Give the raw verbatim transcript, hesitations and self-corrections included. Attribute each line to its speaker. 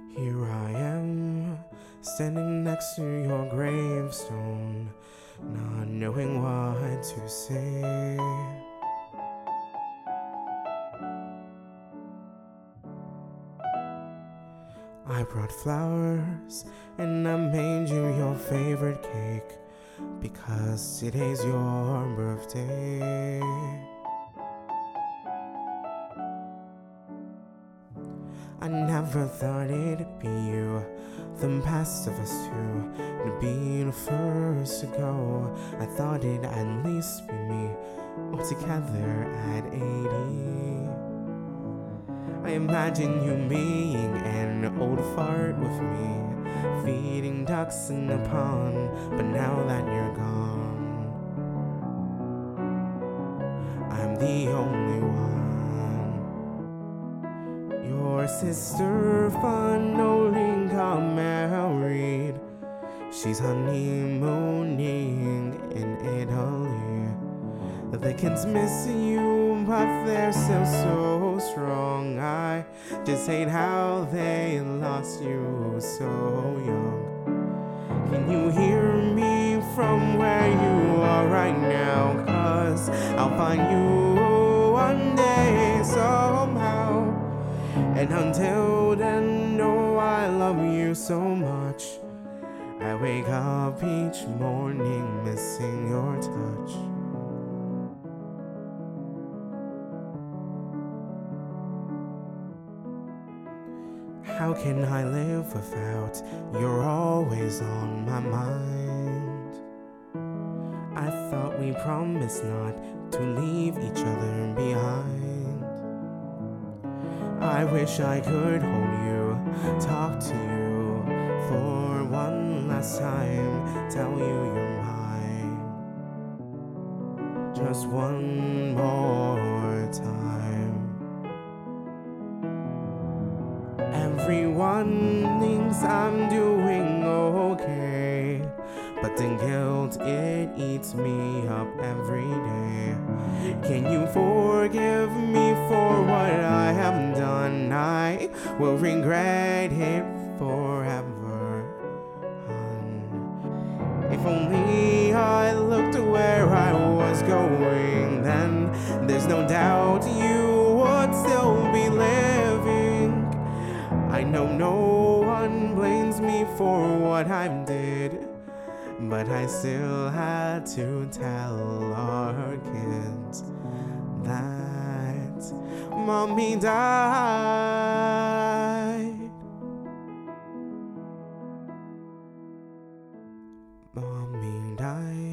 Speaker 1: Here I am, standing next to your gravestone, not knowing what to say. I brought flowers and I made you your favorite cake, because today's your birthday. I never thought it'd be you, the best of us two, to be the first to go. I thought it'd at least be me, all together at eighty. I imagine you being an old fart with me, feeding ducks in the pond, but now that you're gone, I'm the only one. Your sister finally got married. She's honeymooning in Italy. The kids miss you, but they're still so strong. I just hate how they lost you so young. Can you hear me from where you are right now? 'Cause I'll find you one day somehow. And until then, know I love you so much. I wake up each morning missing your touch. How can I live without you're always on my mind? I thought we promised not to leave each other behind. I wish I could hold you, talk to you for one last time, tell you you're mine, just one more time. Everyone thinks I'm doing okay, but the guilt, it eats me up every day. Can you forgive me for what I have done? I will regret it forever, hon. If only I looked where I was going, then there's no doubt you would still be living. I know no one blames me for what I did, but I still had to tell our kids that Mommy died. Mommy died.